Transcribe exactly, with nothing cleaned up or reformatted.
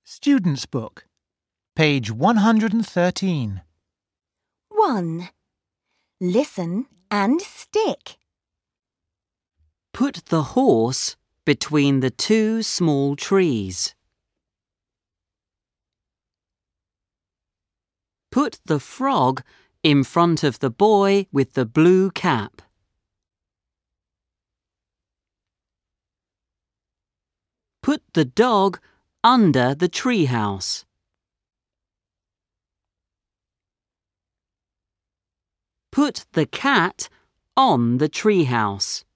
Student's Book, page one hundred thirteen. one. Listen and stick. Put the horse between the two small trees. Put the frog in front of the boy with the blue cap. Put the dog under the treehouse. Put the cat on the treehouse.